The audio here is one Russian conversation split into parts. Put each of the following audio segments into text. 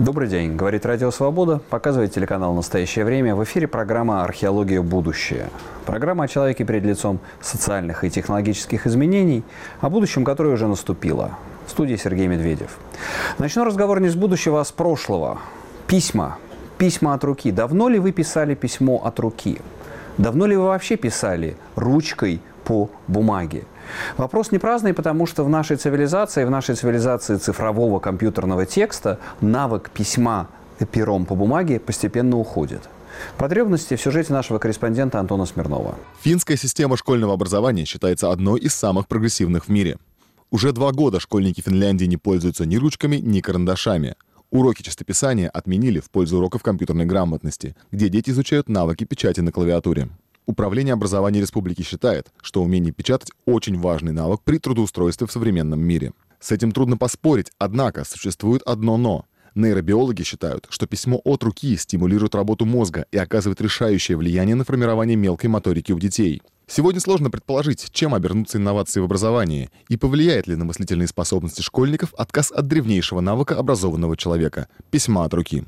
Добрый день. Говорит Радио Свобода. Показывает телеканал «Настоящее время». В эфире программа «Археология. Будущее». Программа о человеке перед лицом социальных и технологических изменений, о будущем, которое уже наступило. В студии Сергей Медведев. Начну разговор не с будущего, а с прошлого. Письма. Письма от руки. Давно ли вы писали письмо от руки? Давно ли вы вообще писали ручкой по бумаге? Вопрос не праздный, потому что в нашей цивилизации цифрового компьютерного текста, навык письма пером по бумаге постепенно уходит. Подробности в сюжете нашего корреспондента Антона Смирнова. Финская система школьного образования считается одной из самых прогрессивных в мире. Уже 2 года школьники Финляндии не пользуются ни ручками, ни карандашами. Уроки чистописания отменили в пользу уроков компьютерной грамотности, где дети изучают навыки печати на клавиатуре. Управление образования республики считает, что умение печатать – очень важный навык при трудоустройстве в современном мире. С этим трудно поспорить, однако существует одно «но». Нейробиологи считают, что письмо от руки стимулирует работу мозга и оказывает решающее влияние на формирование мелкой моторики у детей. Сегодня сложно предположить, чем обернутся инновации в образовании и повлияет ли на мыслительные способности школьников отказ от древнейшего навыка образованного человека – письма от руки.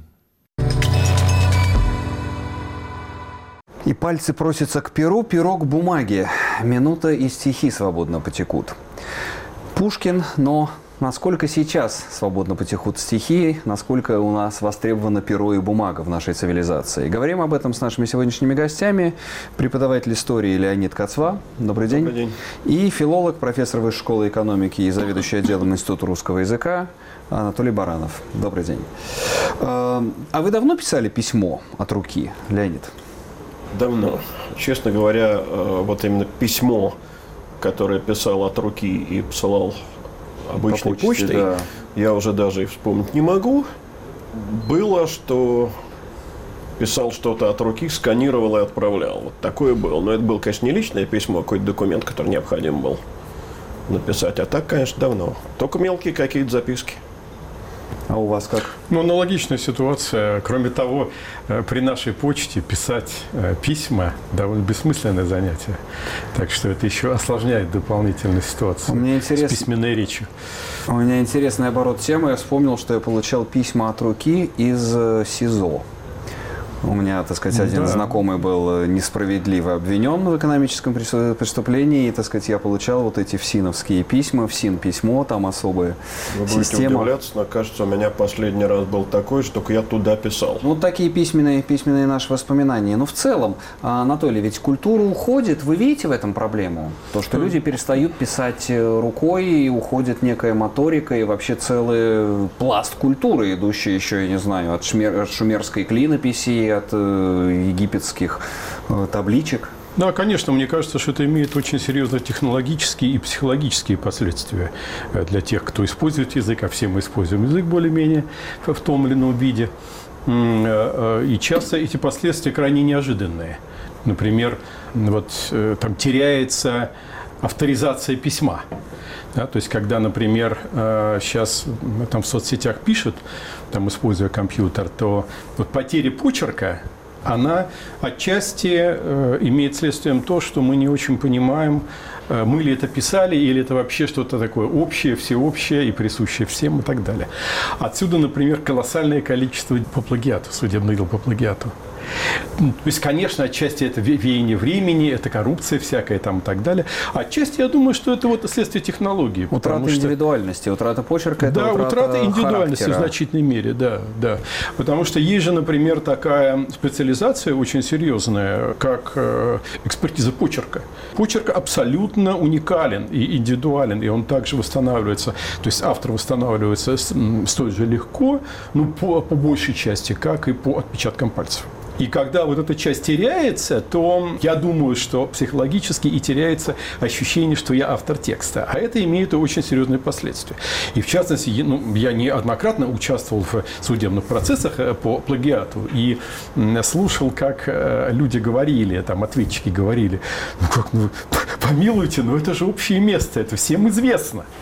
И пальцы просятся к перу, перо к бумаге. Минута и стихи свободно потекут. Пушкин, но насколько сейчас свободно потекут стихи, насколько у нас востребовано перо и бумага в нашей цивилизации. Говорим об этом с нашими сегодняшними гостями. Преподаватель истории Леонид Кацва. Добрый день. Добрый день. И филолог, профессор Высшей школы экономики и заведующий отделом Института русского языка Анатолий Баранов. Добрый день. А вы давно писали письмо от руки, Леонид? Давно. Честно говоря, вот именно письмо, которое писал от руки и посылал обычной почтой, да, я уже даже и вспомнить не могу. Было, что писал что-то от руки, сканировал и отправлял. Вот такое было. Но это было, конечно, не личное письмо, а какой-то документ, который необходим был написать. А так, конечно, давно. Только мелкие какие-то записки. А у вас как? Ну, аналогичная ситуация. Кроме того, при нашей почте писать письма довольно бессмысленное занятие. Так что это еще осложняет дополнительную ситуацию с письменной речью. У меня интересный оборот темы. Я вспомнил, что я получал письма от руки из СИЗО. У меня, так сказать, один знакомый был несправедливо обвинен в экономическом преступлении. И, так сказать, я получал вот эти ФСИНовские письма, ФСИН-письмо, там особая система. Вы будете удивляться, но, кажется, у меня последний раз был такой, что только я туда писал. Ну, такие письменные наши воспоминания. Но в целом, Анатолий, ведь культура уходит. Вы видите в этом проблему? То, что люди перестают писать рукой, и уходит некая моторика, и вообще целый пласт культуры, идущий еще, я не знаю, от шумерской клинописи, от египетских табличек. Да, конечно, мне кажется, что это имеет очень серьезные технологические и психологические последствия для тех, кто использует язык, а все мы используем язык более-менее в том или ином виде. И часто эти последствия крайне неожиданные. Например, вот там теряется авторизация письма. Да, то есть, когда, например, сейчас там в соцсетях пишут, там, используя компьютер, то вот потеря почерка, она отчасти имеет следствием то, что мы не очень понимаем, мы ли это писали, или это вообще что-то такое общее, всеобщее и присущее всем и так далее. Отсюда, например, колоссальное количество по плагиату, судебных дел по плагиату. То есть, конечно, отчасти это веяние времени, это коррупция всякая там и так далее. Отчасти, я думаю, что это вот следствие технологии. Утрата индивидуальности, утрата почерка, это утрата индивидуальности характера. В значительной мере, да. Потому что есть же, например, такая специализация очень серьезная, как экспертиза почерка. Почерк абсолютно уникален и индивидуален, и он также восстанавливается. То есть автор восстанавливается столь же легко, но по большей части, как и по отпечаткам пальцев. И когда вот эта часть теряется, то я думаю, что психологически и теряется ощущение, что я автор текста. А это имеет очень серьезные последствия. И в частности, я неоднократно участвовал в судебных процессах по плагиату и слушал, как люди говорили, там ответчики говорили, помилуйте, но это же общее место, это всем известно.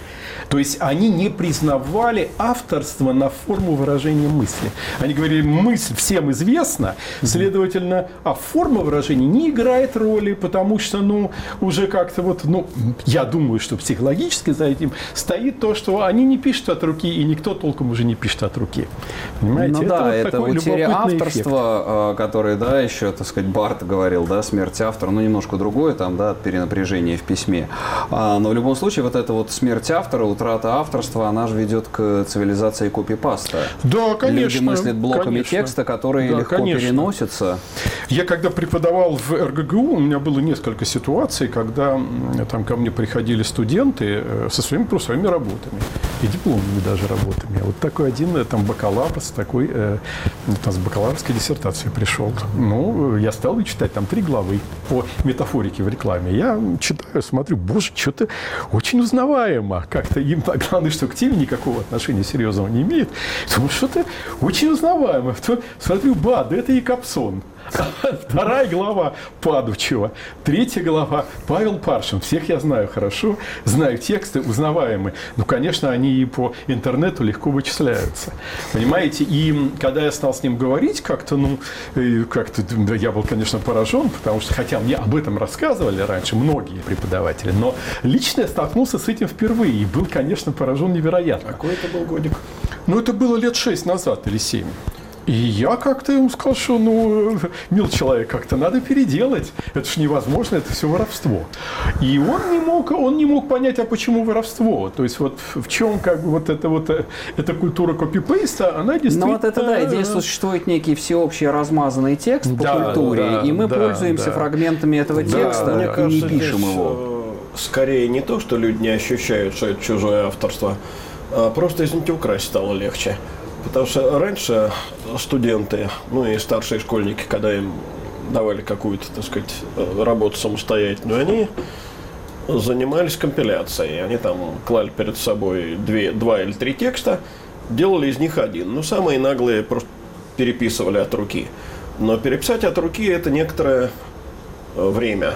То есть они не признавали авторство на форму выражения мысли. Они говорили, мысль всем известна, следовательно, а форма выражения не играет роли, потому что, уже как-то я думаю, что психологически за этим стоит то, что они не пишут от руки, и никто толком уже не пишет от руки. Понимаете? Это утеря авторства, который, еще, так сказать, Барт говорил, смерть автора, немножко другое, от перенапряжения в письме. Но в любом случае, эта смерть автора, утрата авторства, она же ведет к цивилизации копипаста. Да, конечно. Люди мыслят блоками текста, которые легко переносятся. Я когда преподавал в РГГУ, у меня было несколько ситуаций, когда там ко мне приходили студенты со своими курсовыми работами и дипломными даже работами. Вот такой один бакалавр с такой с бакалаврской диссертацией пришел. Я стал читать там 3 главы по метафорике в рекламе. Я читаю, смотрю, боже, что-то очень узнаваемо. Как-то им, главное, что к теме никакого отношения серьезного не имеет. Думаю, что-то очень узнаваемо. Смотрю, да это Якобсон. 2 глава Падучева, 3 глава Павел Паршин. Всех я знаю хорошо, знаю тексты, узнаваемые. Конечно, они и по интернету легко вычисляются. Понимаете? И когда я стал с ним говорить, я был, конечно, поражен, потому что, хотя мне об этом рассказывали раньше многие преподаватели, но лично я столкнулся с этим впервые и был, конечно, поражен невероятно. Какой это был годик? Это было лет 6 назад или 7. И я как-то ему сказал, что, мил человек, как-то надо переделать. Это ж невозможно, это все воровство. И он не мог понять, а почему воровство. То есть в чем эта культура копипейста, она действительно... идея, что существует некий всеобщий размазанный текст по культуре, и мы пользуемся фрагментами этого текста и не пишем его. Скорее не то, что люди не ощущают, что это чужое авторство, а просто, извините, украсть стало легче. Потому что раньше студенты, и старшие школьники, когда им давали какую-то, так сказать, работу самостоятельную, они занимались компиляцией. Они там клали перед собой 2 или 3 текста, делали из них один. Самые наглые просто переписывали от руки. Но переписать от руки – это некоторое время.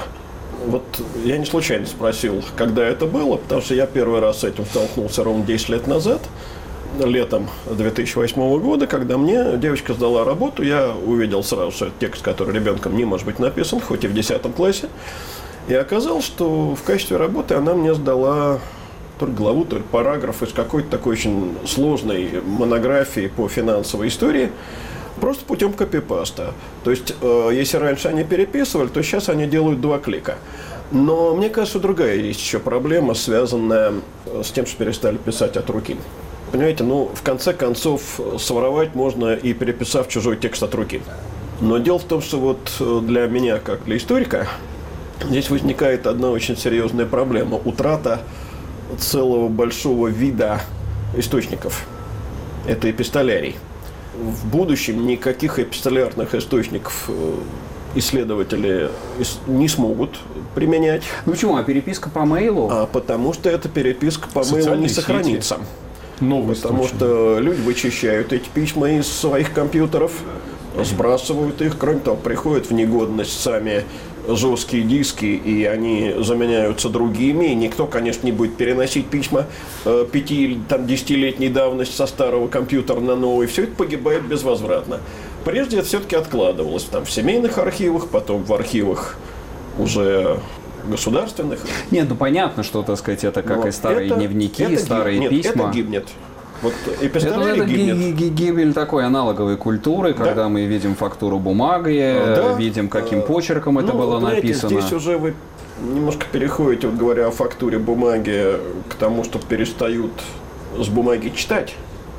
Я не случайно спросил, когда это было, потому что я первый раз с этим столкнулся ровно 10 лет назад. Летом 2008 года, когда мне девочка сдала работу, я увидел сразу, что это текст, который ребенком не может быть написан, хоть и в 10 классе. И оказалось, что в качестве работы она мне сдала то ли главу, то ли параграф из какой-то такой очень сложной монографии по финансовой истории, просто путем копипаста. То есть, если раньше они переписывали, то сейчас они делают 2 клика. Но мне кажется, другая есть еще проблема, связанная с тем, что перестали писать от руки. Понимаете, в конце концов, своровать можно и переписав чужой текст от руки. Но дело в том, что для меня, как для историка, здесь возникает одна очень серьезная проблема. Утрата целого большого вида источников. Это эпистолярий. В будущем никаких эпистолярных источников исследователи не смогут применять. Почему? А переписка по мейлу? Потому что эта переписка по мейлу не сохранится. Потому что люди вычищают эти письма из своих компьютеров, сбрасывают их. Кроме того, приходят в негодность сами жесткие диски, и они заменяются другими. И никто, конечно, не будет переносить письма 5 или 10-летней давности со старого компьютера на новый. Все это погибает безвозвратно. Прежде это все-таки откладывалось в семейных архивах, потом в архивах уже государственных. Нет, понятно, что, так сказать, это как и старые дневники, старые письма. Это гибнет. Эпистолярий гибнет. Гибель такой аналоговой культуры, когда мы видим фактуру бумаги, видим, каким почерком это было написано. Здесь уже вы немножко переходите, говоря о фактуре бумаги, к тому, что перестают с бумаги читать.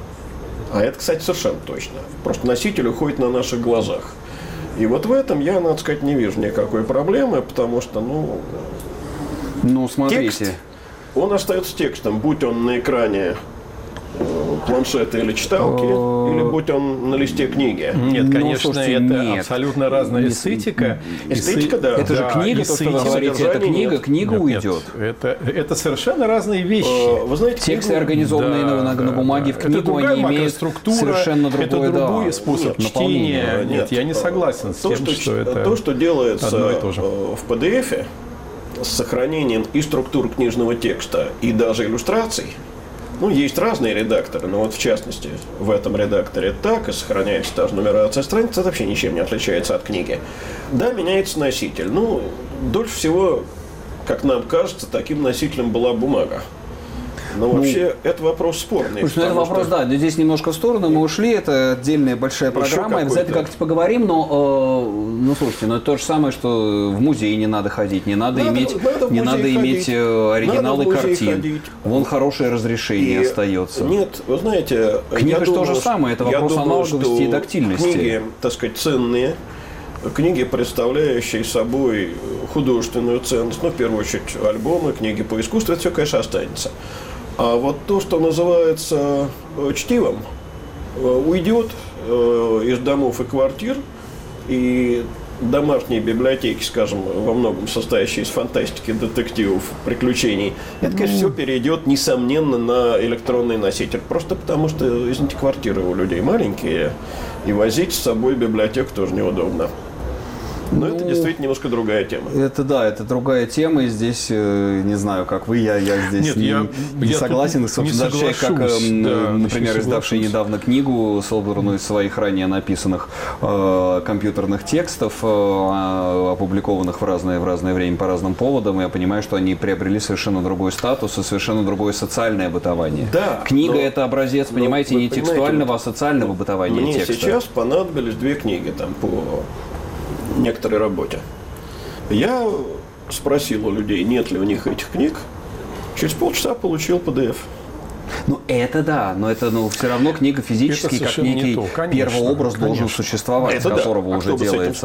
А это, кстати, совершенно точно. Просто носитель уходит на наших глазах. И в этом я, надо сказать, не вижу никакой проблемы, потому что, смотрите. Текст, он остается текстом, будь он на экране планшета или читалки, или будь он на листе книги. Нет, конечно, это абсолютно разная эстетика. Эстетика, да. Это же книга, то, что вы говорите, это книга уйдет. Это совершенно разные вещи. Вы знаете, тексты, организованные на бумаге в книгу, они имеют совершенно другой способ чтения. Нет, я не согласен с тем, что это то, что делается в PDF с сохранением и структуры книжного текста, и даже иллюстраций, Ну, есть разные редакторы, но вот в частности в этом редакторе так, и сохраняется та же нумерация страниц, это вообще ничем не отличается от книги. Да, меняется носитель. Ну, дольше всего, как нам кажется, таким носителем была бумага. Но вообще это вопрос спорный. Слушай, это вопрос, да, здесь немножко в сторону мы ушли, это отдельная большая программа, обязательно как-то поговорим, но, ну, слушайте, но это то же самое, что в музей не надо ходить, не надо иметь оригиналы картин. Вон хорошее разрешение остается. Нет, вы знаете, книга же то же самое, это вопрос аналоговости и тактильности. Книги, так сказать, ценные. Книги, представляющие собой художественную ценность, ну, в первую очередь, альбомы, книги по искусству, это все, конечно, останется. А вот то, что называется чтивом, уйдет из домов и квартир, и домашние библиотеки, скажем, во многом состоящие из фантастики, детективов, приключений, это, конечно, все перейдет, несомненно, на электронный носитель. Просто потому, что, извините, квартиры у людей маленькие, и возить с собой библиотеку тоже неудобно. Но это действительно немножко другая тема. Это да, это другая тема, и здесь, не знаю, как вы, я здесь не согласен. И, собственно, даже человек, как, например, издавший недавно книгу, собранную из своих ранее написанных компьютерных текстов, опубликованных в разное время по разным поводам, я понимаю, что они приобрели совершенно другой статус и совершенно другое социальное бытование. Да, книга – это образец, понимаете, не текстуального, а социального бытования мне текста. Мне сейчас понадобились 2 книги там по некоторой работе. Я спросил у людей, нет ли у них этих книг. Через полчаса получил PDF. Ну, это да, но это все равно книга физически, как некий первый образ должен существовать, это с которого уже делается,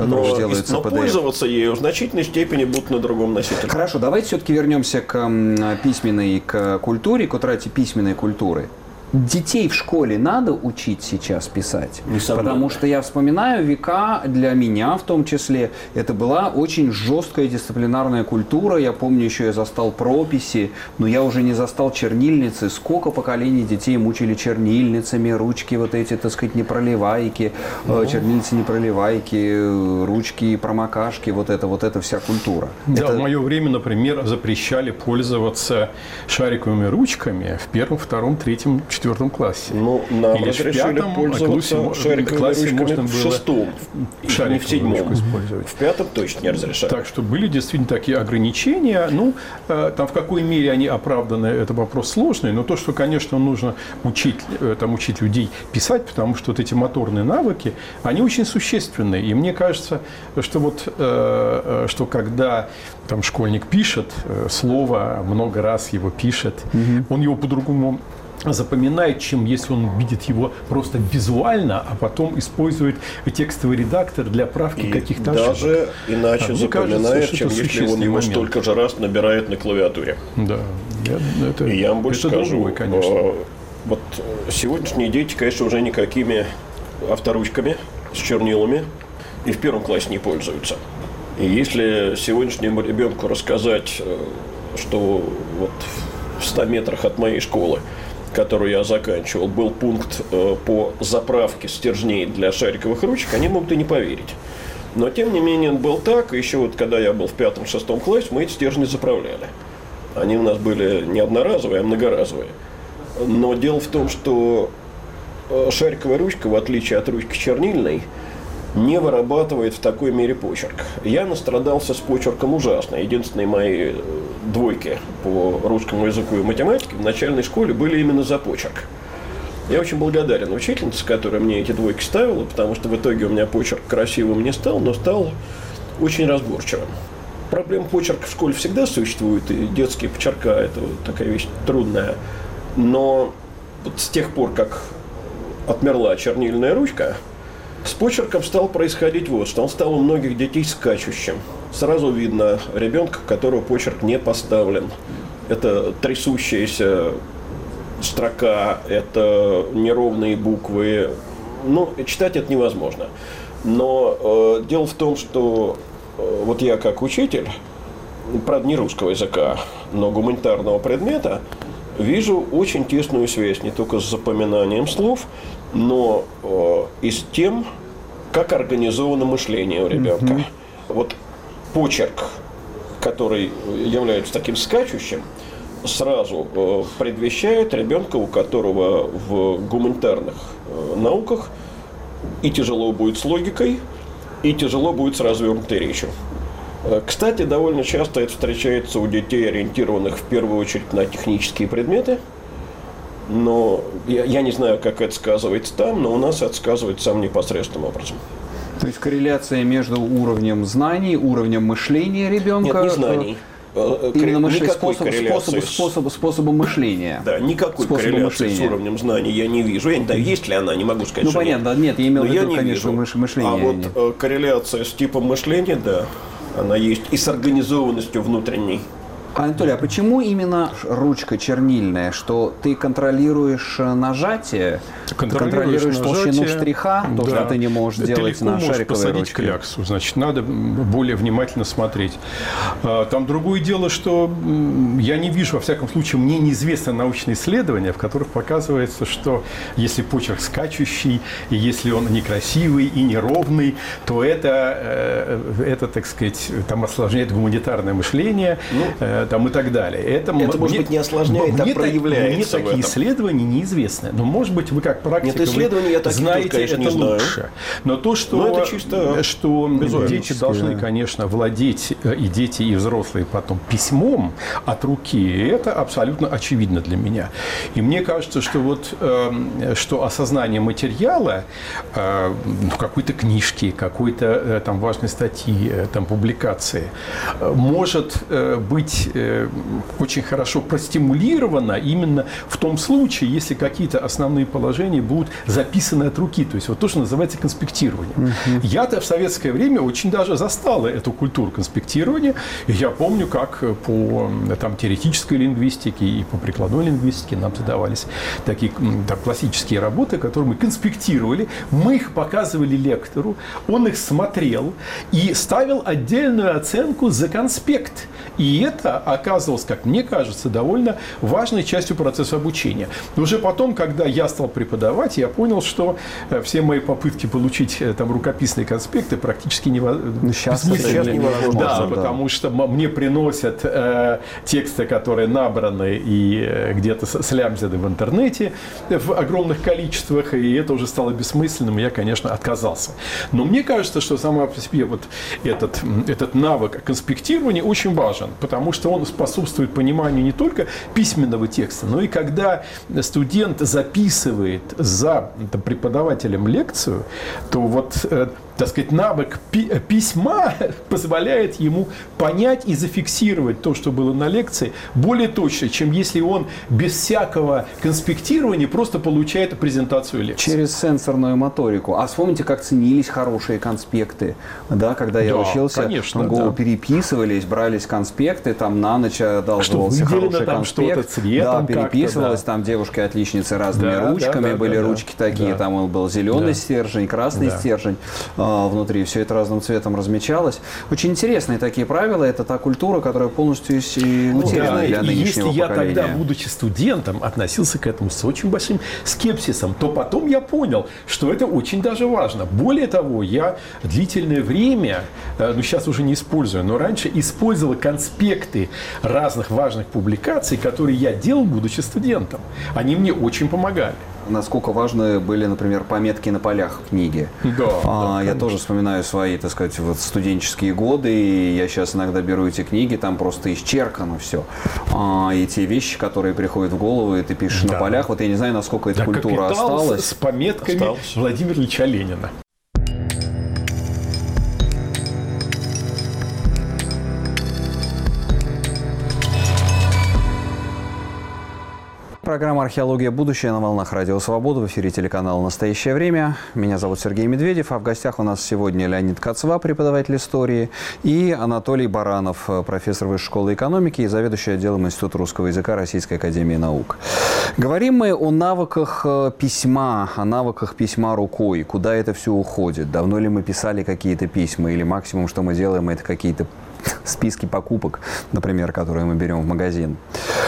но PDF. Пользоваться ею в значительной степени будут на другом носителе. Хорошо, давайте все-таки вернемся к письменной культуре, к утрате письменной культуры. Детей в школе надо учить сейчас писать? Потому что я вспоминаю века, для меня в том числе, это была очень жесткая дисциплинарная культура. Я помню, еще я застал прописи, но я уже не застал чернильницы. Сколько поколений детей мучили чернильницами, ручки вот эти, так сказать, непроливайки, чернильницы непроливайки, ручки промокашки, вот это вся культура. Да, это... в мое время, например, запрещали пользоваться шариковыми ручками в 1, 2, 3, 4 классе. Ну, нам разрешили пользоваться шариковыми ручками в 6, не в 7. В 5 точно не разрешали. Так что были действительно такие ограничения. Ну, там в какой мере они оправданы, это вопрос сложный, но то, что, конечно, нужно учить людей писать, потому что вот эти моторные навыки, они очень существенны. И мне кажется, что что когда там школьник пишет слово, много раз его пишет, он его по-другому запоминает, чем если он видит его просто визуально, а потом использует текстовый редактор для правки каких-то ошибок. Даже иначе запоминает, чем если он его столько же раз набирает на клавиатуре. Да. И я вам больше скажу, другое, конечно. Вот сегодняшние дети, конечно, уже никакими авторучками с чернилами и в 1 классе не пользуются. И если сегодняшнему ребенку рассказать, что вот в 100 метрах от моей школы, которую я заканчивал, был пункт по заправке стержней для шариковых ручек, они могут и не поверить. Но, тем не менее, он был так. И еще вот, когда я был в 5-6 классе, мы эти стержни заправляли. Они у нас были не одноразовые, а многоразовые. Но дело в том, что шариковая ручка, в отличие от ручки чернильной, не вырабатывает в такой мере почерк. Я настрадался с почерком ужасно. Единственные мои 2 по русскому языку и математике в начальной школе были именно за почерк. Я очень благодарен учительнице, которая мне эти 2 ставила, потому что в итоге у меня почерк красивым не стал, но стал очень разборчивым. Проблема почерка в школе всегда существует, и детские почерка – это такая вещь трудная. Но вот с тех пор, как отмерла чернильная ручка, с почерком стало происходить вот что. Он стал у многих детей скачущим. Сразу видно ребенка, у которого почерк не поставлен. Это трясущаяся строка, это неровные буквы. Ну, читать это невозможно. Но дело в том, что вот я как учитель, правда, не русского языка, но гуманитарного предмета, вижу очень тесную связь не только с запоминанием слов, но и с тем, как организовано мышление у ребенка. Вот почерк, который является таким скачущим, сразу предвещает ребенка, у которого в гуманитарных науках и тяжело будет с логикой, и тяжело будет с развернутой речью. Кстати, довольно часто это встречается у детей, ориентированных в первую очередь на технические предметы. Но я не знаю, как это сказывается там, но у нас это сказывается самым непосредственным образом. То есть корреляция между уровнем знаний, уровнем мышления ребенка? Нет, не знаний. Именно способом мышления. Да, никакой корреляции с уровнем знаний я не вижу. Я не знаю, есть ли она, не могу сказать, ну, что понятно, нет, я имел в виду, конечно, мышление. А вот корреляция с типом мышления, да, она есть и с организованностью внутренней. Анатолий, а почему именно ручка чернильная? Что ты контролируешь нажатие, контролируешь толщину штриха, то, что ты не можешь делать на шариковой посадить ручке? кляксу, значит, надо более внимательно смотреть. Там другое дело, что я не вижу, во всяком случае, мне неизвестны научные исследования, в которых показывается, что если почерк скачущий, и если он некрасивый и неровный, то это так сказать, там осложняет гуманитарное мышление, там и так далее. Это может быть, не осложняет, а проявляется. Мне такие исследования неизвестны. Но, может быть, вы как практик знаете конечно, это лучше. Но то, что дети должны, конечно, владеть, и дети, и взрослые потом, письмом от руки, это абсолютно очевидно для меня. И мне кажется, что осознание материала, какой-то книжки, какой-то там важной статьи, там публикации, может быть очень хорошо простимулировано именно в том случае, если какие-то основные положения будут записаны от руки. То есть вот то, что называется конспектированием. Я-то в советское время очень даже застала эту культуру конспектирования. И я помню, как по теоретической лингвистике и по прикладной лингвистике нам задавались такие классические работы, которые мы конспектировали. Мы их показывали лектору, он их смотрел и ставил отдельную оценку за конспект. И это оказывалось, как мне кажется, довольно важной частью процесса обучения. Но уже потом, когда я стал преподавать, я понял, что все мои попытки получить там рукописные конспекты практически бессмысленны. Да, потому что мне приносят тексты, которые набраны и где-то слямзены в интернете в огромных количествах, и это уже стало бессмысленным, и я, конечно, отказался. Но мне кажется, что сама по себе вот этот навык конспектирования очень важен, потому что он способствует пониманию не только письменного текста, но и когда студент записывает за преподавателем лекцию, то вот, так сказать, навык письма позволяет ему понять и зафиксировать то, что было на лекции, более точно, чем если он без всякого конспектирования просто получает презентацию лекции. Через сенсорную моторику. А вспомните, как ценились хорошие конспекты, да, когда я учился, конечно, переписывались, брались конспекты, там на ночь одалживался хороший конспект, цветом, переписывалось, там девушки-отличницы разными ручками, были ручки такие, там был зеленый стержень, красный стержень внутри, все это разным цветом размечалось. Очень интересные такие правила, это та культура, которая полностью утеряна для нынешнего поколения. Если я тогда, будучи студентом, относился к этому с очень большим скепсисом, то потом я понял, что это очень даже важно. Более того, я длительное время, сейчас уже не использую, но раньше использовал конспекты разных важных публикаций, которые я делал, будучи студентом. Они мне очень помогали. Насколько важны были, например, пометки на полях книги. Я тоже вспоминаю свои, так сказать, студенческие годы, и я сейчас иногда беру эти книги, там просто исчеркано все. И те вещи, которые приходят в голову, и ты пишешь на полях, вот я не знаю, насколько эта культура осталась. С пометками Владимира Ильича Ленина. Программа «Археология. Будущее» на волнах Радио Свобода. В эфире телеканала «Настоящее время». Меня зовут Сергей Медведев, а в гостях у нас сегодня Леонид Кацва, преподаватель истории, и Анатолий Баранов, профессор Высшей школы экономики и заведующий отделом Института русского языка Российской академии наук. Говорим мы о навыках письма, рукой. Куда это все уходит? Давно ли мы писали какие-то письма? Или максимум, что мы делаем, это какие-то списки покупок, например, которые мы берем в магазин.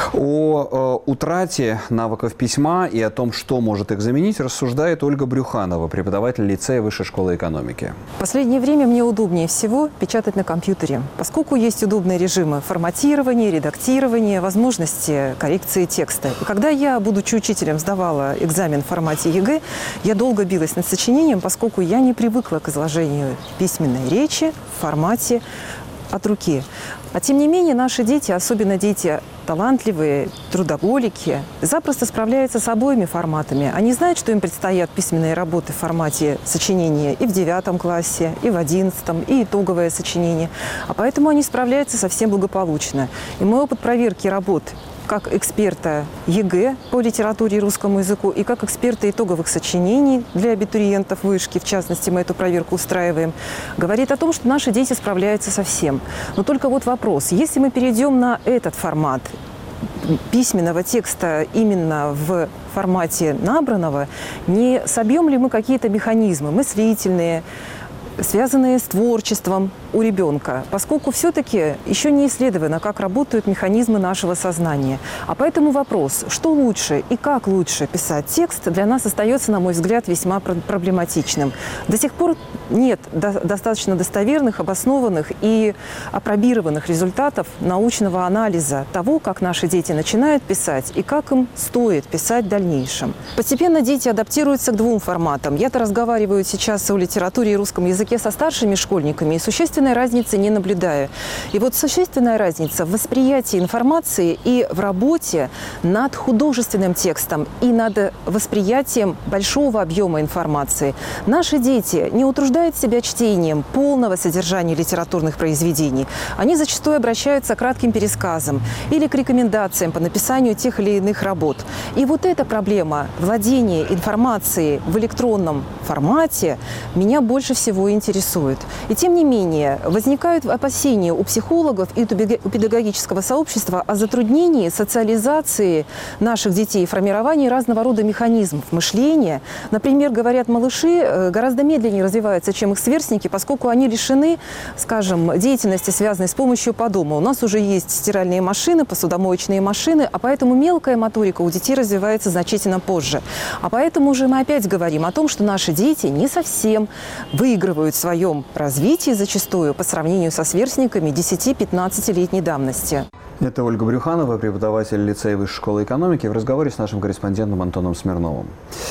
О утрате навыков письма и о том, что может их заменить, рассуждает Ольга Брюханова, преподаватель лицея Высшей школы экономики. В последнее время мне удобнее всего печатать на компьютере, поскольку есть удобные режимы форматирования, редактирования, возможности коррекции текста. И когда я, будучи учителем, сдавала экзамен в формате ЕГЭ, я долго билась над сочинением, поскольку я не привыкла к изложению письменной речи в формате от руки. А тем не менее, наши дети, особенно дети талантливые, трудоголики, запросто справляются с обоими форматами. Они знают, что им предстоят письменные работы в формате сочинения и в 9 классе, и в 11, и итоговое сочинение. А поэтому они справляются совсем благополучно. И мой опыт проверки работ как эксперта ЕГЭ по литературе и русскому языку, и как эксперта итоговых сочинений для абитуриентов вышки, в частности, мы эту проверку устраиваем, говорит о том, что наши дети справляются со всем. Но только вот вопрос, если мы перейдем на этот формат письменного текста именно в формате набранного, не собьем ли мы какие-то механизмы мыслительные, связанные с творчеством у ребенка, поскольку все-таки еще не исследовано, как работают механизмы нашего сознания. А поэтому вопрос, что лучше и как лучше писать текст, для нас остается, на мой взгляд, весьма проблематичным. До сих пор нет достаточно достоверных, обоснованных и апробированных результатов научного анализа того, как наши дети начинают писать и как им стоит писать в дальнейшем. Постепенно дети адаптируются к двум форматам. Я-то разговариваю сейчас о литературе и русском языке со старшими школьниками, и существенной разницы не наблюдаю. И вот существенная разница в восприятии информации и в работе над художественным текстом и над восприятием большого объема информации. Наши дети не утруждают себя чтением полного содержания литературных произведений. Они зачастую обращаются к кратким пересказам или к рекомендациям по написанию тех или иных работ. И вот эта проблема владения информацией в электронном формате меня больше всего интересует. И тем не менее, возникают опасения у психологов и у педагогического сообщества о затруднении социализации наших детей, формировании разного рода механизмов мышления. Например, говорят, малыши гораздо медленнее развиваются, чем их сверстники, поскольку они лишены, скажем, деятельности, связанной с помощью по дому. У нас уже есть стиральные машины, посудомоечные машины, а поэтому мелкая моторика у детей развивается значительно позже. А поэтому уже мы опять говорим о том, что наши дети не совсем выигрывают в своем развитии зачастую по сравнению со сверстниками 10-15-летней давности. Это Ольга Брюханова, преподаватель лицея Высшей школы экономики, в разговоре с нашим корреспондентом Антоном Смирновым.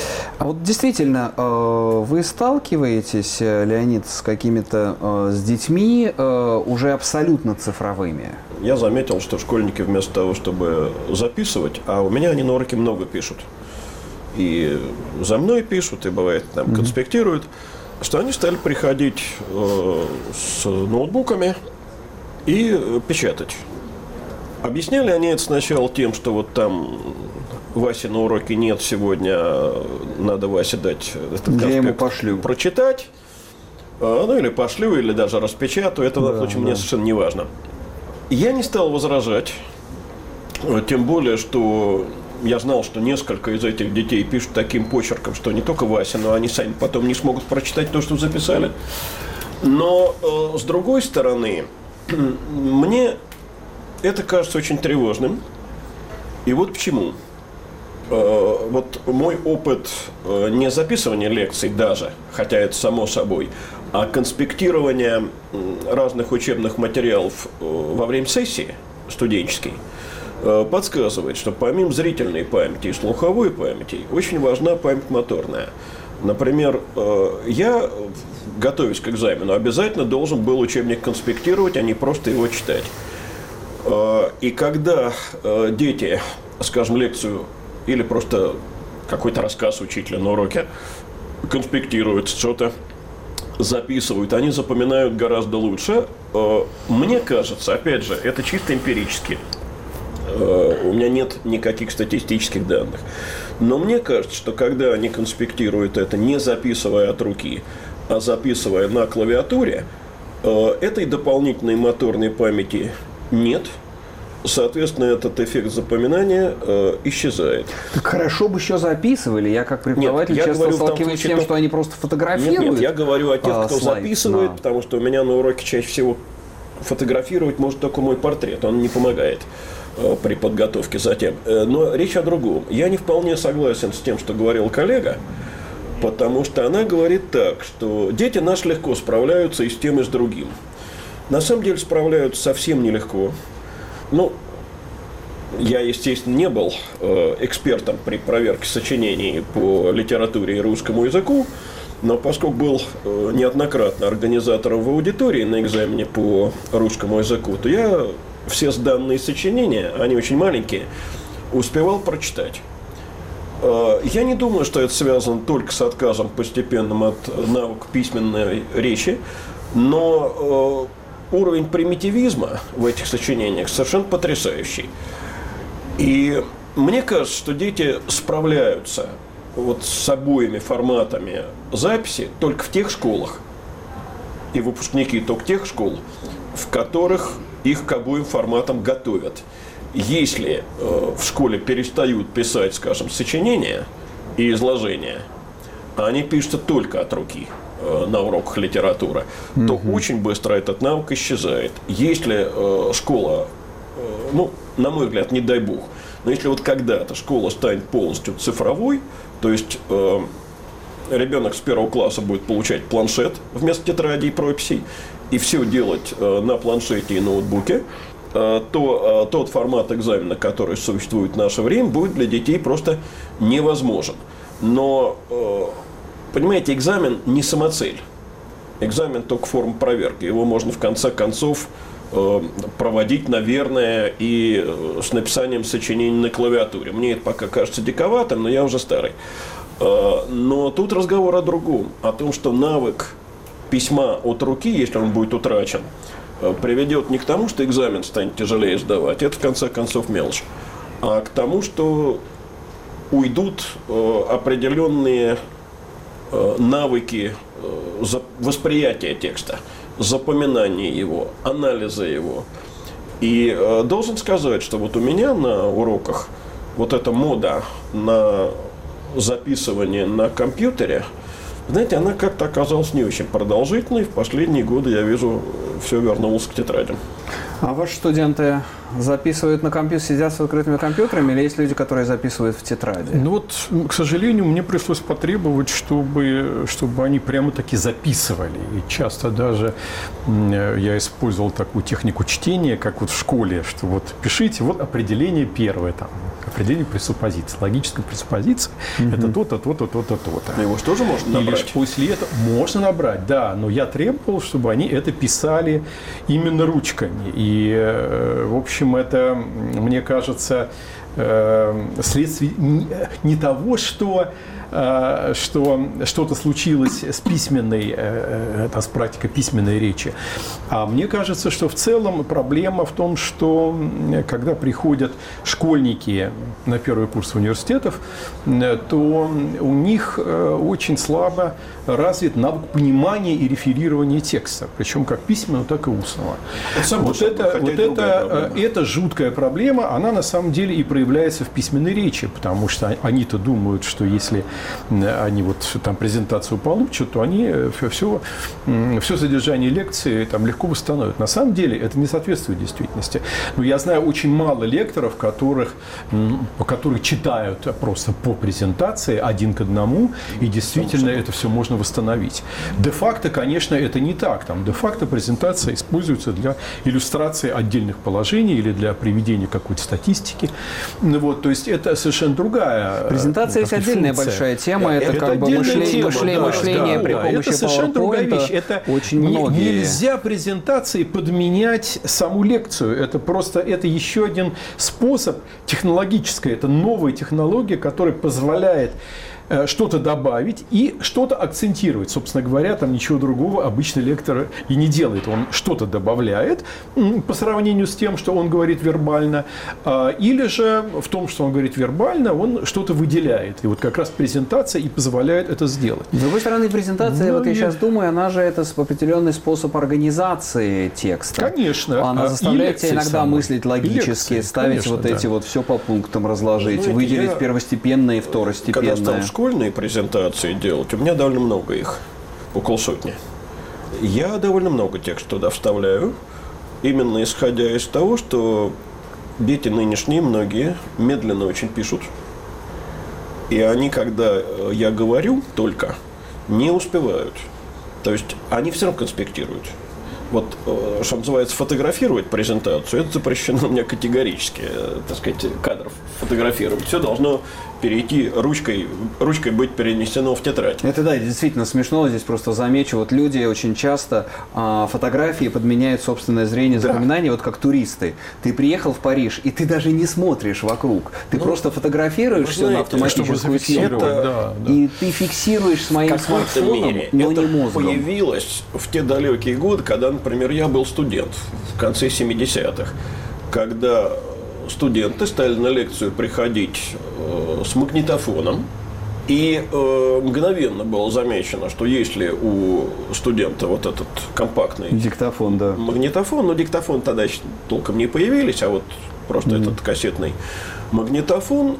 А вот действительно, вы сталкиваетесь, Леонид, с какими-то с детьми уже абсолютно цифровыми? Я заметил, что школьники вместо того, чтобы записывать, а у меня они на уроке много пишут. И за мной пишут, и бывает там конспектируют, что они стали приходить с ноутбуками и печатать. Объясняли они это сначала тем, что вот там Васе на уроке нет сегодня, надо Васе дать этот конспект прочитать. Ну или пошлю, или даже распечатаю. Это в данном случае мне совершенно не важно. Я не стал возражать, тем более, что я знал, что несколько из этих детей пишут таким почерком, что не только Вася, но они сами потом не смогут прочитать то, что записали. Но, с другой стороны, мне это кажется очень тревожным. И вот почему. Вот мой опыт не записывания лекций даже, хотя это само собой, а конспектирования разных учебных материалов во время сессии студенческой подсказывает, что помимо зрительной памяти и слуховой памяти очень важна память моторная. Например, я, готовясь к экзамену, обязательно должен был учебник конспектировать, а не просто его читать. И когда дети, скажем, лекцию или просто какой-то рассказ учителя на уроке конспектируют, что-то записывают, они запоминают гораздо лучше. Мне кажется, опять же, это чисто эмпирически. У меня нет никаких статистических данных. Но мне кажется, что когда они конспектируют это, не записывая от руки, а записывая на клавиатуре, этой дополнительной моторной памяти нет. Соответственно, этот эффект запоминания исчезает. Так хорошо бы еще записывали. Я как преподаватель часто сталкиваюсь с тем, что они просто фотографируют. Нет, я говорю о тех, кто записывает, потому что у меня на уроке чаще всего фотографировать может только мой портрет, он не помогает при подготовке затем. Но речь о другом. Я не вполне согласен с тем, что говорил коллега, потому что она говорит так, что дети наши легко справляются и с тем, и с другим. На самом деле справляются совсем нелегко. Ну, я, естественно, не был экспертом при проверке сочинений по литературе и русскому языку, но поскольку был неоднократно организатором в аудитории на экзамене по русскому языку, то я все сданные сочинения, они очень маленькие, успевал прочитать. Я не думаю, что это связано только с отказом постепенным от навыка письменной речи, но уровень примитивизма в этих сочинениях совершенно потрясающий. И мне кажется, что дети справляются вот с обоими форматами записи только в тех школах, и выпускники только тех школ, в которых их к обоим форматам готовят. Если в школе перестают писать, скажем, сочинения и изложения, а они пишутся только от руки на уроках литературы, то очень быстро этот навык исчезает. Если школа, ну, на мой взгляд, не дай бог, но если вот когда-то школа станет полностью цифровой, то есть ребенок с 1 класса будет получать планшет вместо тетради и прописей, и все делать на планшете и ноутбуке, то тот формат экзамена, который существует в наше время, будет для детей просто невозможен. Но, понимаете, экзамен не самоцель. Экзамен только форма проверки. Его можно в конце концов проводить, наверное, и с написанием сочинений на клавиатуре. Мне это пока кажется диковатым, но я уже старый. Но тут разговор о другом. О том, что навык письма от руки, если он будет утрачен, приведет не к тому, что экзамен станет тяжелее сдавать, это в конце концов мелочь, а к тому, что уйдут определенные навыки восприятия текста, запоминания его, анализа его. И должен сказать, что вот у меня на уроках вот эта мода на записывание на компьютере, знаете, она как-то оказалась не очень продолжительной. В последние годы, я вижу, все вернулось к тетрадям. А ваши студенты записывают на компьютер, сидят с открытыми компьютерами, или есть люди, которые записывают в тетради? Ну вот, к сожалению, мне пришлось потребовать, чтобы они прямо-таки записывали. И часто даже я использовал такую технику чтения, как вот в школе, что вот пишите, вот определение первое, там, определение пресуппозиции, логической пресуппозиции, это то-то, то-то, то-то, то-то. Его же тоже можно набрать? И лишь после этого можно набрать, да, но я требовал, чтобы они это писали именно ручками. И, в общем, это, мне кажется, следствие не того, что что-то случилось с письменной, с практикой письменной речи. А мне кажется, что в целом проблема в том, что когда приходят школьники на первый курс университетов, то у них очень слабо развит навык понимания и реферирования текста, причем как письменного, так и устного. Это жуткая проблема, она на самом деле и проявляется в письменной речи, потому что они-то думают, что если они вот там презентацию получат, то они все содержание лекции там легко восстановят. На самом деле это не соответствует действительности. Но я знаю очень мало лекторов, которые читают просто по презентации 1 к 1, и действительно это все можно восстановить. Де-факто, конечно, это не так. Там де-факто презентация используется для иллюстрации отдельных положений или для приведения какой-то статистики. Вот, то есть это совершенно другая презентация есть отдельная большая тема. Это как бы мышление при помощи это совершенно другая вещь. Это очень многие. Нельзя презентации подменять саму лекцию. Это просто еще один способ технологический. Это новая технология, которая позволяет что-то добавить и что-то акцентировать. Собственно говоря, там ничего другого обычный лектор и не делает. Он что-то добавляет по сравнению с тем, что он говорит вербально, или же в том, что он говорит вербально, он что-то выделяет. И вот как раз презентация и позволяет это сделать. С другой стороны, презентация, вот я сейчас думаю, она же это определенный способ организации текста. Конечно. Она заставляет тебя иногда мыслить логически, ставить вот эти вот все по пунктам разложить, выделить первостепенное и второстепенное. Школьные презентации делать, у меня довольно много их, около 100. Я довольно много текста туда вставляю, именно исходя из того, что дети нынешние, многие, медленно очень пишут. И они, когда я говорю только, не успевают. То есть они все равно конспектируют. Вот, что называется, фотографировать презентацию, это запрещено у меня категорически, так сказать, кадров фотографировать. Все должно перейти ручкой быть перенесено в тетрадь. Это да, действительно смешно. Здесь просто замечу, вот люди очень часто фотографии подменяют собственное зрение, запоминание, вот как туристы. Ты приехал в Париж, и ты даже не смотришь вокруг. Ты просто фотографируешь все на автоматическую съемку. И ты фиксируешь с моим смартфоном, но не мозгом. Появилось в те далекие годы, когда, например, я был студент в конце 70-х, когда студенты стали на лекцию приходить с магнитофоном, и мгновенно было замечено, что если у студента вот этот компактный диктофон, магнитофон, но диктофон тогда еще толком не появились, а вот просто этот кассетный магнитофон,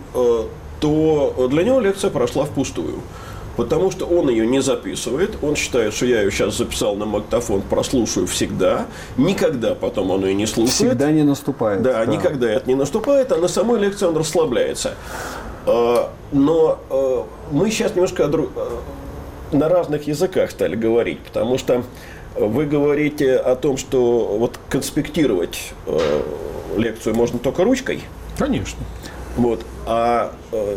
то для него лекция прошла впустую. Потому что он ее не записывает, он считает, что я ее сейчас записал на магнитофон, прослушаю всегда, никогда потом он ее не слушает. Всегда не наступает. Да, никогда это не наступает, а на самой лекции он расслабляется. Но мы сейчас немножко на разных языках стали говорить, потому что вы говорите о том, что вот конспектировать лекцию можно только ручкой. Конечно. Вот, а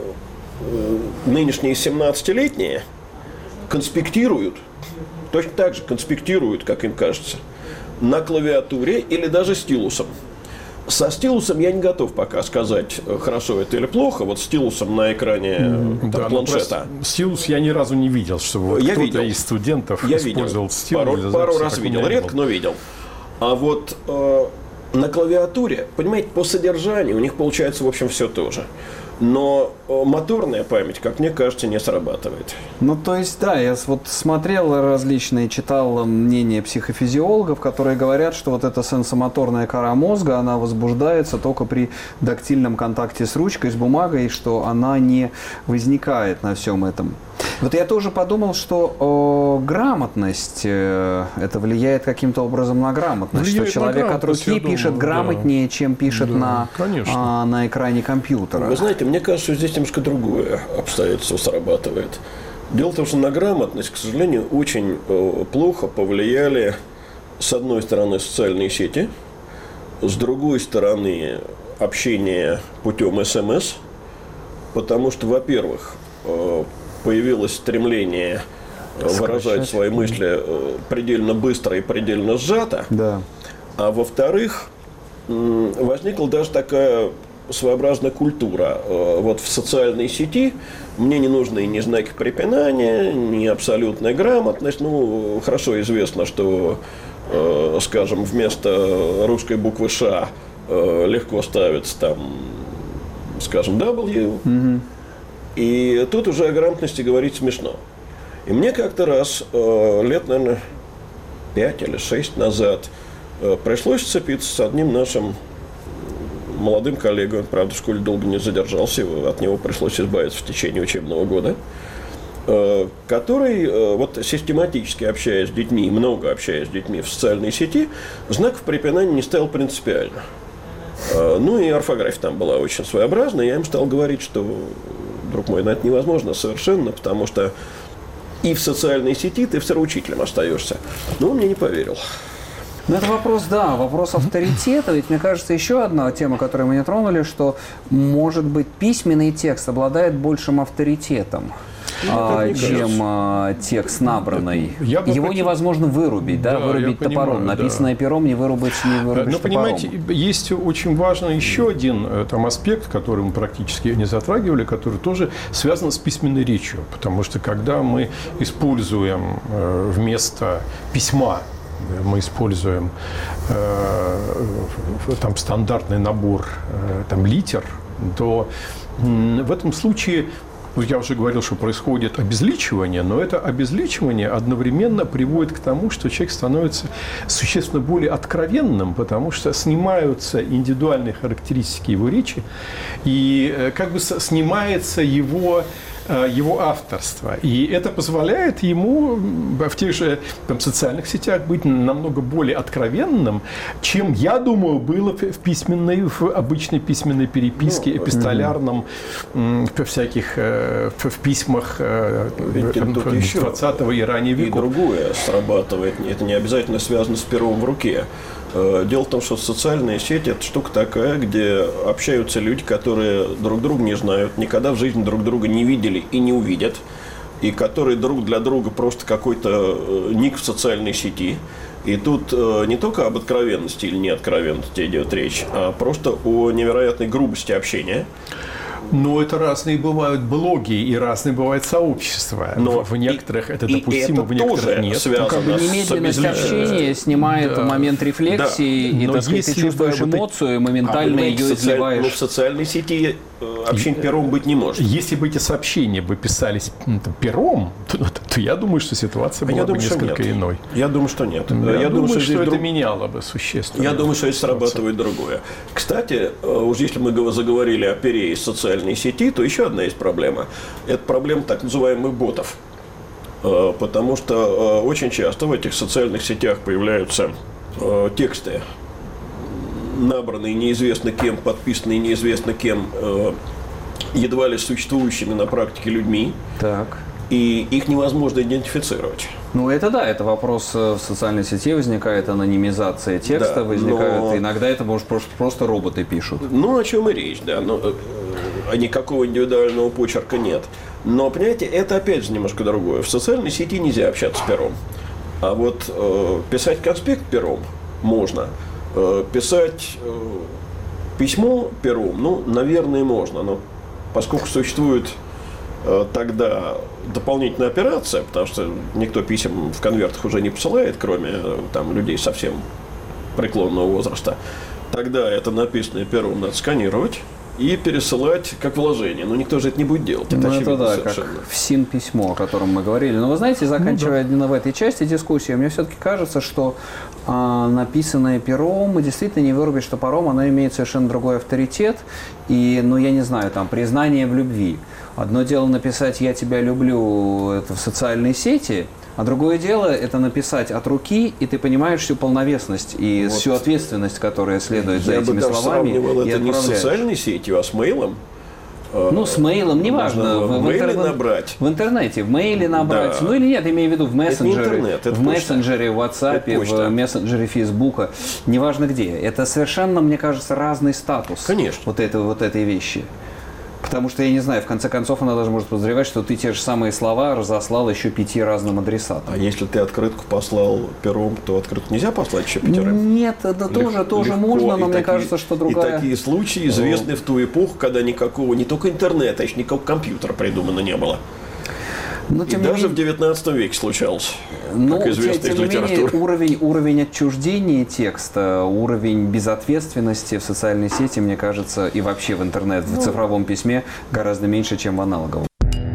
нынешние 17-летние конспектируют, точно так же конспектируют, как им кажется, на клавиатуре или даже стилусом. Со стилусом я не готов пока сказать, хорошо это или плохо. Вот стилусом на экране планшета. Стилус я ни разу не видел, чтобы кто-то из студентов использовал стилус. Пару раз видел, редко, но видел. А вот на клавиатуре, понимаете, по содержанию у них получается, в общем, все то же. Но моторная память, как мне кажется, не срабатывает. Ну, то есть, да, я вот смотрел различные, читал мнения психофизиологов, которые говорят, что вот эта сенсомоторная кора мозга, она возбуждается только при тактильном контакте с ручкой, с бумагой, что она не возникает на всем этом. Вот я тоже подумал, что грамотность, это влияет каким-то образом на грамотность, влияет, что человек от руки пишет грамотнее, чем пишет на экране компьютера. Вы знаете, мне кажется, что здесь немножко другое обстоятельство срабатывает. Дело в том, что на грамотность, к сожалению, очень плохо повлияли, с одной стороны, социальные сети, с другой стороны, общение путем СМС, потому что, во-первых, появилось стремление выражать свои мысли предельно быстро и предельно сжато. Да. А во-вторых, возникла даже такая своеобразная культура. Вот в социальной сети мне не нужны ни знаки препинания, ни абсолютная грамотность. Ну, хорошо известно, что, скажем, вместо русской буквы «Ш» легко ставится там, скажем, W. Угу. И тут уже о грамотности говорить смешно. И мне как-то раз, лет, наверное, 5 или 6 назад, пришлось сцепиться с одним нашим молодым коллегой. Он, правда, в школе долго не задержался, от него пришлось избавиться в течение учебного года, который, вот систематически общаясь с детьми, много общаясь с детьми в социальной сети, знаков препинания не ставил принципиально. Ну и орфография там была очень своеобразная. Я им стал говорить, что, друг мой, это невозможно совершенно, потому что и в социальной сети ты все равно учителем остаешься. Но он мне не поверил. Ну, это вопрос, да, вопрос авторитета. Ведь, мне кажется, еще одна тема, которую мы не тронули, что, может быть, письменный текст обладает большим авторитетом, чем текст набранный. Его невозможно вырубить, вырубить топором. Написанное пером не вырубишь топором. Но, понимаете, есть очень важный еще один аспект, который мы практически не затрагивали, который тоже связан с письменной речью. Потому что, когда мы используем вместо письма, мы используем там стандартный набор там, литер, то в этом случае, я уже говорил, что происходит обезличивание, но это обезличивание одновременно приводит к тому, что человек становится существенно более откровенным, потому что снимаются индивидуальные характеристики его речи, и как бы снимается его его авторства. И это позволяет ему в тех же социальных сетях быть намного более откровенным, чем, я думаю, было в обычной письменной переписке, эпистолярном, в письмах 20-го и ранее веков. И другое срабатывает. Это не обязательно связано с пером в руке. Дело в том, что социальные сети – это штука такая, где общаются люди, которые друг друга не знают, никогда в жизни друг друга не видели и не увидят, и которые друг для друга просто какой-то ник в социальной сети. И тут не только об откровенности или неоткровенности идет речь, а просто о невероятной грубости общения. Но это разные бывают блоги и разные бывают сообщества. Но в некоторых это допустимо, в некоторых нет. Немедленность общения снимает момент рефлексии, и ты чувствуешь эмоцию, моментально ее изливаешь. Но в социальной сети общение пером быть не может. Если бы эти сообщения бы писались пером, то я думаю, что ситуация была бы несколько иной. Я думаю, что нет. Я думаю, что это меняло бы существенно. Я думаю, что здесь срабатывает другое. Кстати, уж если мы заговорили о пере из социальной сети, то еще одна есть проблема. Это проблема так называемых ботов. Потому что очень часто в этих социальных сетях появляются тексты, набранные неизвестно кем, подписанные неизвестно кем, едва ли существующими на практике людьми. Так. И их невозможно идентифицировать. Ну, это да, это вопрос в социальной сети возникает, анонимизация текста да, возникает, иногда это, может, просто роботы пишут. Ну, о чем и речь, да. Никакого индивидуального почерка нет. Но, понимаете, это опять же немножко другое. В социальной сети нельзя общаться пером. А вот писать конспект пером можно. Писать письмо пером, ну, наверное, можно. Но поскольку существует тогда дополнительная операция, потому что никто писем в конвертах уже не посылает, кроме там, людей совсем преклонного возраста, тогда это написанное пером надо сканировать и пересылать как вложение. Но никто же это не будет делать. Это очевидно, да, совершенно. Как в СИН-письмо, о котором мы говорили. Но вы знаете, заканчивая в этой части дискуссии, мне все-таки кажется, что написанное пером, действительно не вырубишь топором, оно имеет совершенно другой авторитет. И, ну, я не знаю, там, признание в любви. Одно дело написать «я тебя люблю» это в социальной сети, а другое дело – это написать от руки, и ты понимаешь всю полновесность и вот всю ответственность, которая следует за этими словами. Я бы даже сравнивал это не с социальной сетью, а с мейлом. Ну, с мейлом, неважно. В мейле набрать. В интернете, в мейле набрать. Да. Ну, или нет, имею в виду в мессенджере. Это в мессенджере, в WhatsApp, в мессенджере Фейсбука. Неважно где. Это совершенно, мне кажется, разный статус. Конечно. Вот этой вещи. Потому что, я не знаю, в конце концов, она даже может подозревать, что ты те же самые слова разослал еще 5 разным адресатам. А если ты открытку послал пером, то открытку нельзя послать еще 5? Нет, это тоже можно, но мне кажется, что другая... И такие случаи известны в ту эпоху, когда никакого, не только интернета, а еще никакого компьютера придумано не было. Но, и даже в 19 веке случалось, как известно из литературы. Уровень отчуждения текста, уровень безответственности в социальной сети, мне кажется, и вообще в интернет, в цифровом письме гораздо меньше, чем в аналоговом.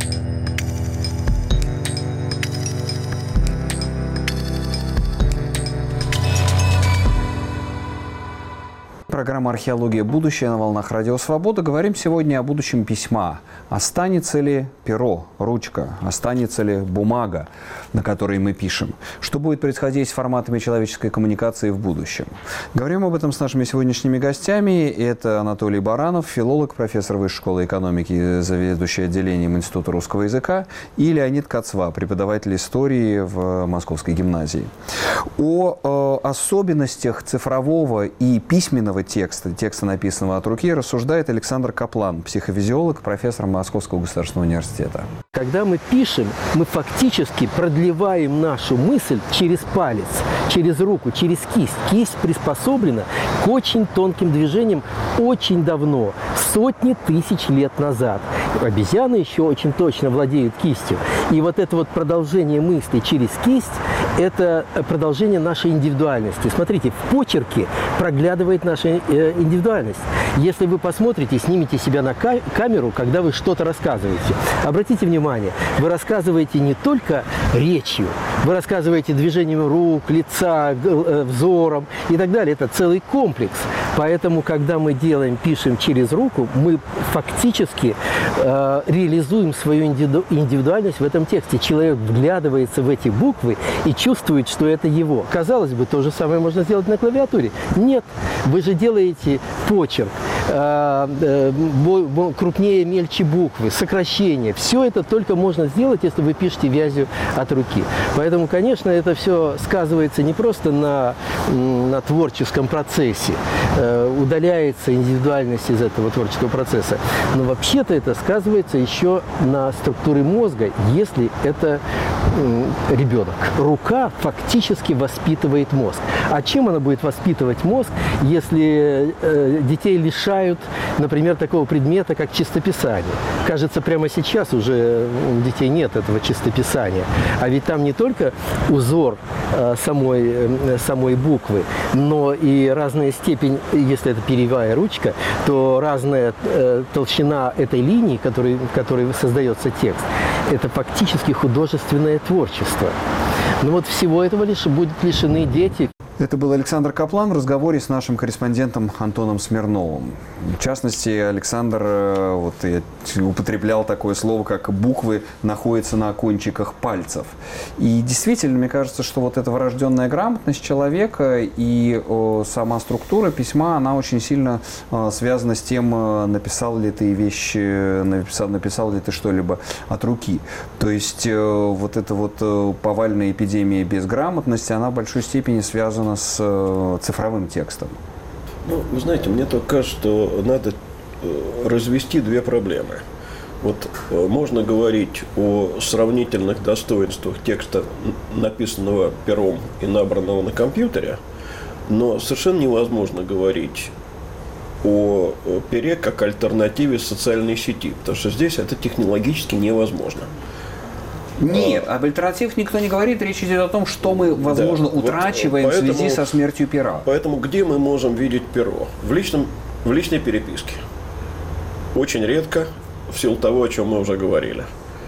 Программа «Археология. Будущее» на волнах Радио Свобода. Говорим сегодня о будущем письма. Останется ли перо, ручка, останется ли бумага, на которой мы пишем? Что будет происходить с форматами человеческой коммуникации в будущем? Говорим об этом с нашими сегодняшними гостями. Это Анатолий Баранов, филолог, профессор Высшей школы экономики, заведующий отделением Института русского языка, и Леонид Кацва, преподаватель истории в Московской гимназии. О особенностях цифрового и письменного текста, написанного от руки, рассуждает Александр Каплан, психофизиолог, профессор Московского государственного университета. Когда мы пишем, мы фактически продлеваем нашу мысль через палец, через руку, через кисть. Кисть приспособлена к очень тонким движениям очень давно, сотни тысяч лет назад. Обезьяны еще очень точно владеют кистью. И вот это вот продолжение мысли через кисть – это продолжение нашей индивидуальности. Смотрите, в почерке проглядывает наша индивидуальность. Если вы посмотрите, снимете себя на камеру, когда вы что-то рассказываете. Обратите внимание, вы рассказываете не только речью, Вы рассказываете движением рук, лица, взором и так далее. Это целый комплекс. Поэтому, когда мы пишем через руку, мы фактически реализуем свою индивидуальность в этом тексте. Человек вглядывается в эти буквы и чувствует, что это его. Казалось бы, то же самое можно сделать на клавиатуре. Нет, вы же делаете почерк, крупнее, мельче буквы, сокращения. Все это только можно сделать, если вы пишете вязью от руки. Поэтому, конечно, это все сказывается не просто на творческом процессе, удаляется индивидуальность из этого творческого процесса, но вообще-то это сказывается еще на структуре мозга, если это ребенок. Рука фактически воспитывает мозг. А чем она будет воспитывать мозг, если детей лишают, например, такого предмета, как чистописание? Кажется, прямо сейчас уже у детей нет этого чистописания. А ведь там не только узор самой буквы, но и разная степень, если это перьевая ручка, то разная толщина этой линии, которой создается текст. Это фактически художественное творчество. Но вот всего этого будут лишены дети. Это был Александр Каплан в разговоре с нашим корреспондентом Антоном Смирновым. В частности, Александр употреблял такое слово, как «буквы находятся на кончиках пальцев». И действительно, мне кажется, что вот эта врожденная грамотность человека и сама структура письма, она очень сильно связана с тем, написал ли ты что-либо от руки. То есть вот эта вот повальная эпидемия безграмотности, она в большой степени связана с цифровым текстом. Ну, вы знаете, мне только кажется, что надо развести две проблемы. Вот можно говорить о сравнительных достоинствах текста, написанного пером и набранного на компьютере, но совершенно невозможно говорить о пере как альтернативе социальной сети, потому что здесь это технологически невозможно. Нет, об альтернативах никто не говорит. Речь идет о том, что мы, возможно, утрачиваем в связи со смертью пера. Поэтому где мы можем видеть перо? В личной переписке. Очень редко, в силу того, о чем мы уже говорили.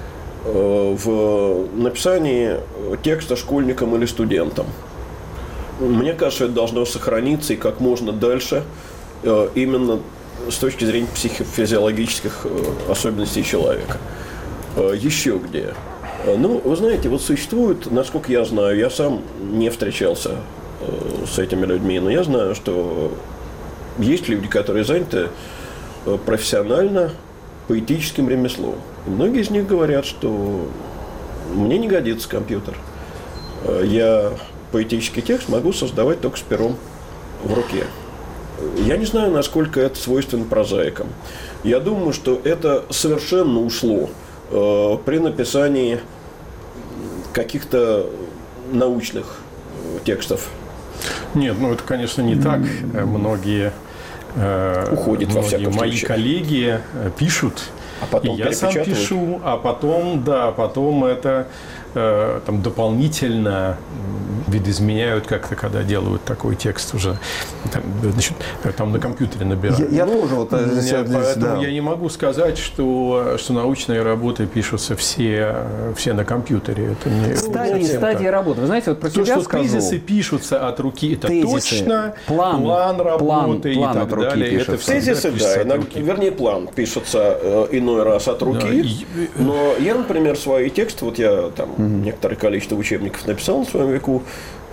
В написании текста школьникам или студентам. Мне кажется, это должно сохраниться и как можно дальше, именно с точки зрения психофизиологических особенностей человека. Еще где? Ну, вы знаете, вот существует, насколько я знаю, я сам не встречался с этими людьми, но я знаю, что есть люди, которые заняты профессионально поэтическим ремеслом. И многие из них говорят, что мне не годится компьютер. Я поэтический текст могу создавать только с пером в руке. Я не знаю, насколько это свойственно прозаикам. Я думаю, что это совершенно ушло при написании каких-то научных текстов. Нет, ну это, конечно, не так. Многие уходят, во всяком мои случае. коллеги пишут, а потом и я сам пишу, а потом это там дополнительно видоизменяют как-то, когда делают такой текст уже, там на компьютере набирают. Я тоже вот поэтому я не могу сказать, что научные работы пишутся все на компьютере. Это не стадии работы. Вы знаете, вот про тебя что скажу. тезисы пишутся от руки, это тезисы, точно. План работы план и так далее. Это тезисы, да, вернее, план пишется иной раз от руки. Да. Но я, например, свои тексты, вот я там некоторое количество учебников написал на своем веку.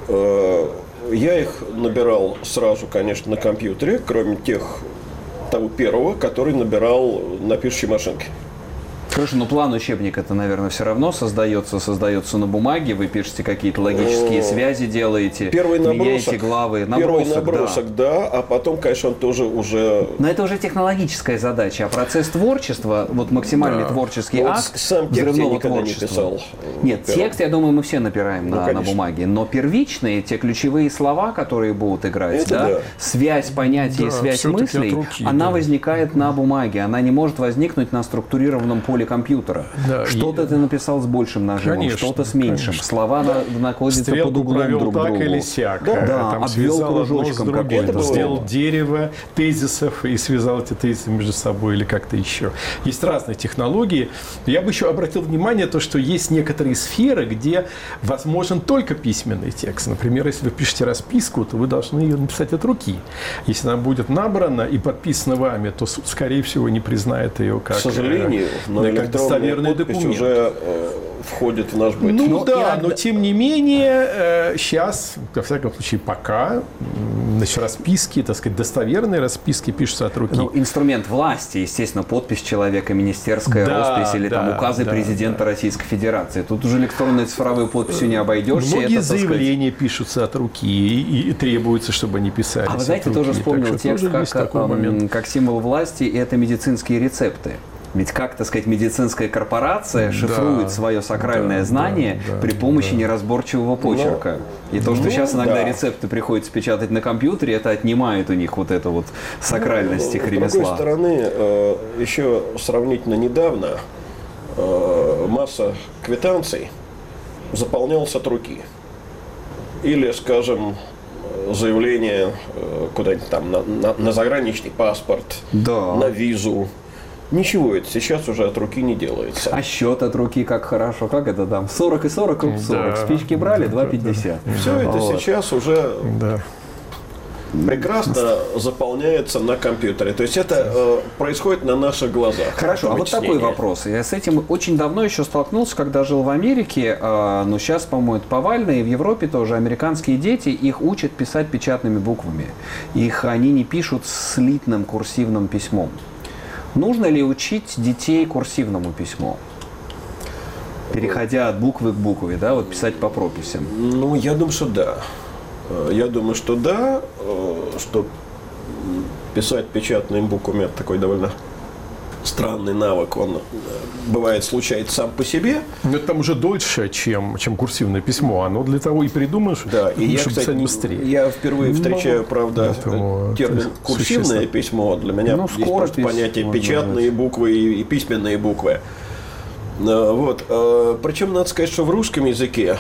Я их набирал сразу, конечно, на компьютере, кроме того первого, который набирал на пишущей машинке. Хорошо, но план учебника это, наверное, все равно создается на бумаге, вы пишете какие-то логические связи, делаете, меняете главы, набросок, да, а потом, конечно, он тоже уже... Но это уже технологическая задача, а процесс творчества, вот максимальный творческий акт сам текст я никогда не писал. Нет, текст, я думаю, мы все напираем на бумаге, но первичные, те ключевые слова, которые будут играть, связь понятий, связь мыслей, она возникает на бумаге, она не может возникнуть на структурированном поле компьютера. Да, Что-то ты написал с большим нажимом, что-то с меньшим. Конечно. Слова находятся Стрелку под углом провел друг к так другу. или сяк. Да, Там обвел связал одно с кружочком другим, какой-то. сделал дерево тезисов и связал эти тезисы между собой или как-то еще. Есть разные технологии. Я бы еще обратил внимание то, что есть некоторые сферы, где возможен только письменный текст. Например, если вы пишете расписку, то вы должны ее написать от руки. Если она будет набрана и подписана вами, то суд, скорее всего, не признает ее как, к сожалению, но как достоверный документ. Уже входит в наш быт. Ну но тем не менее, сейчас, во всяком случае, пока, значит, расписки, так сказать, достоверные расписки пишутся от руки. Ну, инструмент власти, естественно, подпись человека, министерская роспись или там указы президента Российской Федерации. Тут уже электронной цифровой подписью не обойдешься. Многие заявления пишутся от руки и требуется, чтобы они писались. А вы знаете, тоже вспомнил текст как символ власти, и это медицинские рецепты. Ведь как, так сказать, медицинская корпорация шифрует свое сакральное знание при помощи неразборчивого почерка. И то, что сейчас иногда рецепты приходится печатать на компьютере, это отнимает у них вот эту вот сакральность их ремесла. С другой стороны, еще сравнительно недавно масса квитанций заполнялась от руки. Или, скажем, заявление куда-нибудь там на заграничный паспорт, на визу. Ничего это сейчас уже от руки не делается. А счет от руки как хорошо. Как это там? 40 и 40, рубль 40. Спички брали, 2,50. Все это сейчас уже прекрасно заполняется на компьютере. То есть это происходит на наших глазах. Хорошо, а вот такой вопрос. Я с этим очень давно еще столкнулся, когда жил в Америке. Но сейчас, по-моему, это повально. И в Европе тоже американские дети, их учат писать печатными буквами. Они не пишут слитным курсивным письмом. Нужно ли учить детей курсивному письму? Переходя от буквы к букве, да, вот писать по прописям. Ну, я думаю, что да. Я думаю, что да, что писать печатными буквами – это такой довольно странный навык. Он бывает случается сам по себе. Но это там уже дольше, чем курсивное письмо. Оно для того и придумано, да, и я, чтобы кстати, писать быстрее. Я впервые встречаю, правда, термин «курсивное письмо». Для меня есть просто понятие печатные буквы и письменные буквы. Вот. Причем надо сказать, что в русском языке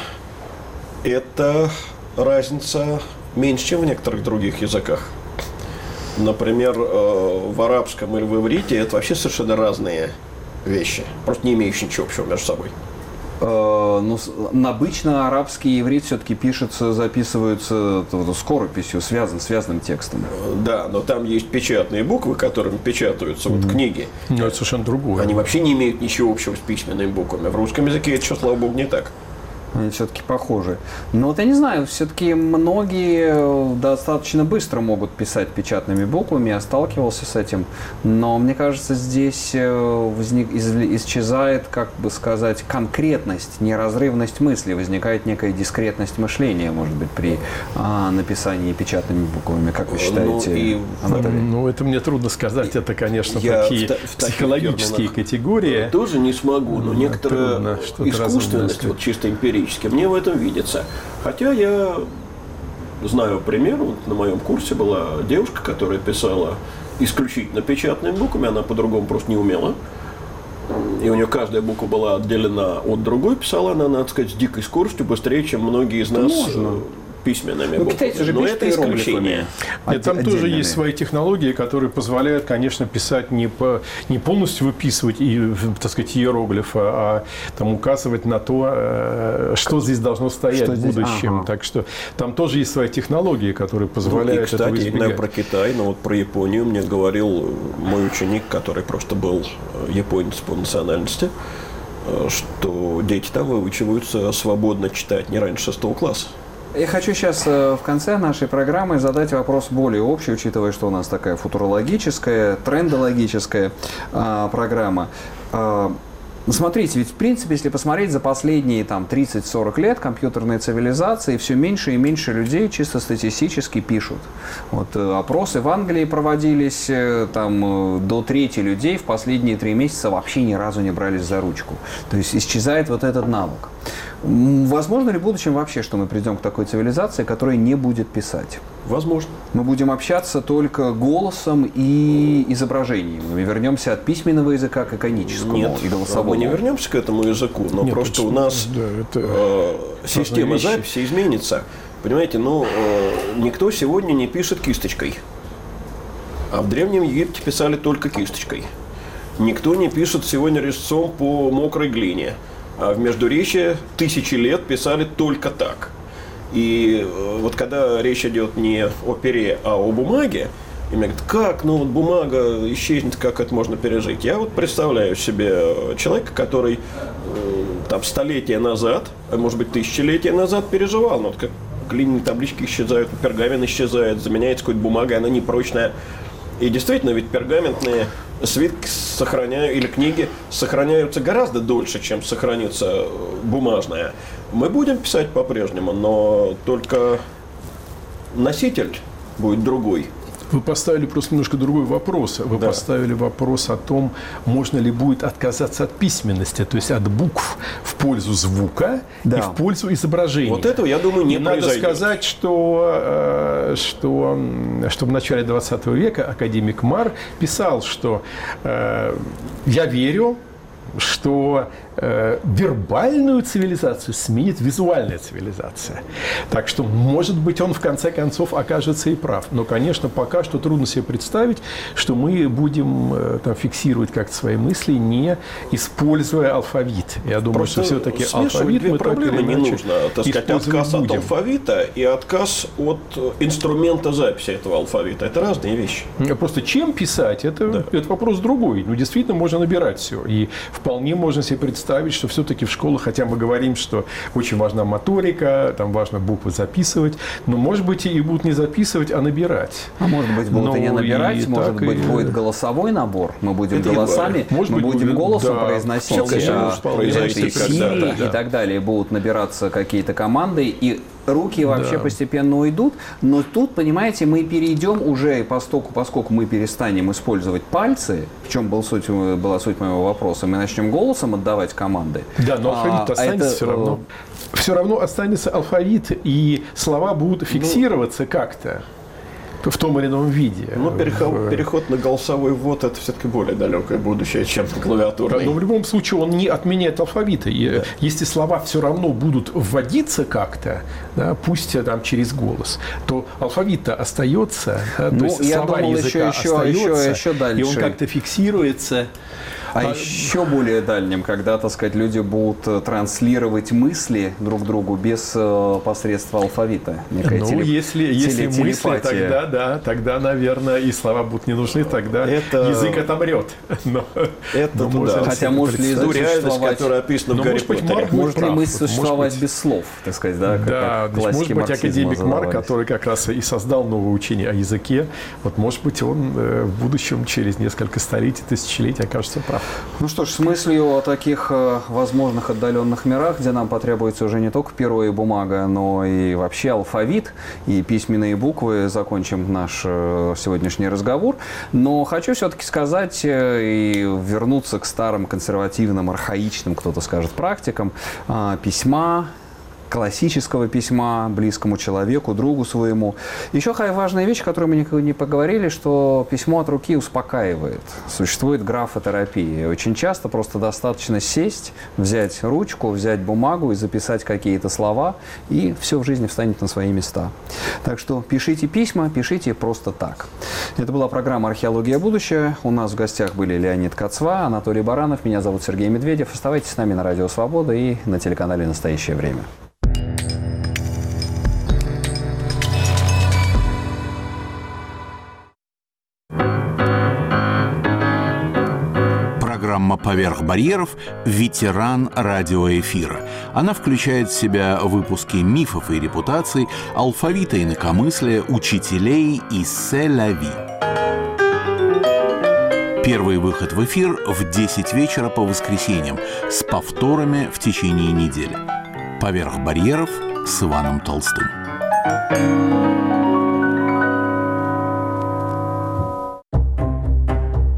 эта разница меньше, чем в некоторых других языках. Например, в арабском или в иврите это вообще совершенно разные вещи, просто не имеющие ничего общего между собой. Ну, обычно арабский иврит все-таки пишется, записывается скорописью, связанным текстом. Да, но там есть печатные буквы, которыми печатаются вот книги. Но это совершенно другое. Они вообще не имеют ничего общего с письменными буквами. В русском языке это, слава богу, не так. Они все-таки похожи. Но вот я не знаю, все-таки многие достаточно быстро могут писать печатными буквами, я сталкивался с этим. Но мне кажется, здесь исчезает, как бы сказать, конкретность, неразрывность мысли, возникает некая дискретность мышления, может быть, при написании печатными буквами. Как вы считаете, Анатолий? Ну, это мне трудно сказать. Это, конечно, такие психологические категории. Тоже не смогу, но некоторая искусственность, вот чисто эмпирически, мне в этом видится. Хотя я знаю пример, вот на моем курсе была девушка, которая писала исключительно печатными буквами, она по-другому просто не умела. И у нее каждая буква была отделена от другой, писала она, надо сказать, с дикой скоростью, быстрее, чем многие из нас письменными буквами. Но это исключение. Там тоже есть свои технологии, которые позволяют, конечно, писать не полностью выписывать, так сказать, иероглифы, а там указывать на то, что здесь должно стоять в будущем. Так что там тоже есть свои технологии, которые позволяют этого избегать. Кстати, я знаю про Китай, но вот про Японию мне говорил мой ученик, который просто был японец по национальности, что дети там выучиваются свободно читать не раньше 6 класса. Я хочу сейчас в конце нашей программы задать вопрос более общий, учитывая, что у нас такая футурологическая, трендологическая программа. Смотрите, ведь в принципе, если посмотреть за последние 30-40 лет компьютерной цивилизации, все меньше и меньше людей чисто статистически пишут. Вот опросы в Англии проводились, там до трети людей в последние 3 месяца вообще ни разу не брались за ручку. То есть исчезает вот этот навык. Возможно ли в будущем вообще, что мы придем к такой цивилизации, которая не будет писать? Возможно. Мы будем общаться только голосом и изображением. Мы вернемся от письменного языка к иконическому и голосовому. Мы не вернемся к этому языку, но нет, просто у нас система записи изменится. Понимаете, никто сегодня не пишет кисточкой. А в Древнем Египте писали только кисточкой. Никто не пишет сегодня резцом по мокрой глине. А в Междуречье 1000 лет писали только так. И вот когда речь идет не о пере, а о бумаге, и мне говорят, как, бумага исчезнет, как это можно пережить? Я вот представляю себе человека, который там столетия назад, а может быть тысячелетия назад переживал, как глиняные таблички исчезают, пергамент исчезает, заменяется какой-то бумагой, она непрочная. И действительно, ведь пергаментные свитки или книги сохраняются гораздо дольше, чем сохранится бумажная. Мы будем писать по-прежнему, но только носитель будет другой. Вы поставили просто немножко другой вопрос. Вы поставили вопрос о том, можно ли будет отказаться от письменности, то есть от букв в пользу звука и в пользу изображения. Вот этого, я думаю, не произойдет. Надо сказать, что в начале 20 века академик Мар писал, что «я верю, что вербальную цивилизацию сменит визуальная цивилизация». Так что, может быть, он в конце концов окажется и прав. Но, конечно, пока что трудно себе представить, что мы будем фиксировать как-то свои мысли, не используя алфавит. Я думаю, что все-таки алфавит мы проблемы не нужно. Отказ от алфавита и отказ от инструмента записи этого алфавита. Это разные вещи. Просто чем писать, это вопрос другой. Действительно, можно набирать все. И вполне можно себе представить, что все-таки в школах, хотя мы говорим, что очень важна моторика, там важно буквы записывать, но, может быть, и будут не записывать, а набирать. А может быть, будут и не набирать, может быть, будет голосовой набор, мы будем голосами, мы будем голосом произносить и так далее, будут набираться какие-то команды, и руки вообще постепенно уйдут, но тут, понимаете, мы перейдем уже, поскольку мы перестанем использовать пальцы, в чем была суть моего вопроса, мы начнем голосом отдавать команды. Да, но алфавит останется все равно. Все равно останется алфавит, и слова будут фиксироваться как-то в том или ином виде. Но переход на голосовой ввод – это все-таки более далекое будущее, чем на клавиатурный. Но в любом случае он не отменяет алфавита. И если слова все равно будут вводиться как-то, пусть там через голос, то алфавит-то остается, то есть слова языка остаются, еще дальше. И он как-то фиксируется. А еще более дальним, когда, так сказать, люди будут транслировать мысли друг другу без посредства алфавита. Если мысли, тогда, наверное, и слова будут не нужны, тогда язык отомрет. Хотя может ли язык существовать, которая описана в Гарри Поттере? Может ли мысль существовать без слов, так сказать, как может быть, академик Мар, который как раз и создал новое учение о языке, может быть, он в будущем через несколько столетий, тысячелетий окажется прав. Ну что ж, с мыслью о таких возможных отдаленных мирах, где нам потребуется уже не только перо и бумага, но и вообще алфавит и письменные буквы, закончим наш сегодняшний разговор. Но хочу все-таки сказать и вернуться к старым консервативным, архаичным, кто-то скажет, практикам письма, классического письма близкому человеку, другу своему. Еще важная вещь, о которой мы не поговорили, что письмо от руки успокаивает. Существует графотерапия. Очень часто просто достаточно сесть, взять ручку, взять бумагу и записать какие-то слова, и все в жизни встанет на свои места. Так что пишите письма, пишите просто так. Это была программа «Археология. Будущее». У нас в гостях были Леонид Кацва, Анатолий Баранов, меня зовут Сергей Медведев. Оставайтесь с нами на Радио Свобода и на телеканале «Настоящее время». Программа «Поверх барьеров» – ветеран радиоэфира. Она включает в себя выпуски мифов и репутаций, алфавита инакомыслия, учителей и «Се-ля-ви». Первый выход в эфир в 10 вечера по воскресеньям с повторами в течение недели. «Поверх барьеров» с Иваном Толстым.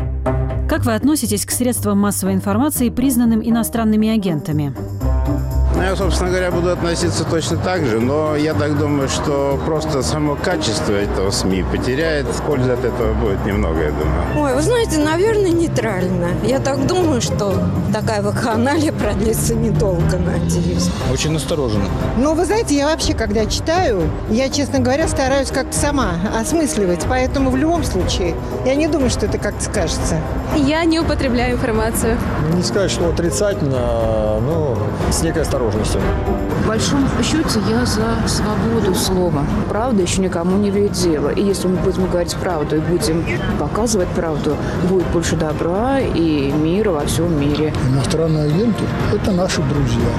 Как вы относитесь к средствам массовой информации, признанным иностранными агентами? Я, собственно говоря, буду относиться точно так же, но я так думаю, что просто само качество этого СМИ потеряет. Пользы от этого будет немного, я думаю. Ой, вы знаете, наверное, нейтрально. Я так думаю, что такая вакханалия продлится недолго, надеюсь. Очень настороженно. Ну, вы знаете, я вообще, когда читаю, я, честно говоря, стараюсь как-то сама осмысливать. Поэтому в любом случае, я не думаю, что это как-то скажется. Я не употребляю информацию. Не сказать, что отрицательно, но с некой осторожностью. В большом счете я за свободу слова. Правда еще никому не вредит дело. И если мы будем говорить правду и будем показывать правду, будет больше добра и мира во всем мире. Иностранные агенты – это наши друзья.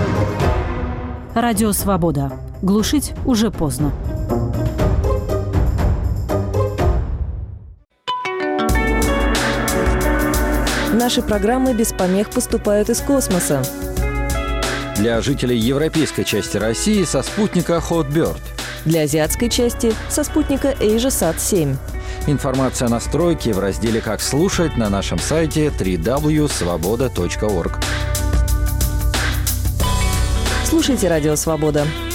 Радио «Свобода». Глушить уже поздно. Наши программы без помех поступают из космоса. Для жителей европейской части России со спутника Hotbird. Для азиатской части со спутника AsiaSat-7. Информация о настройке в разделе «Как слушать» на нашем сайте www.svoboda.org. Слушайте «Радио Свобода».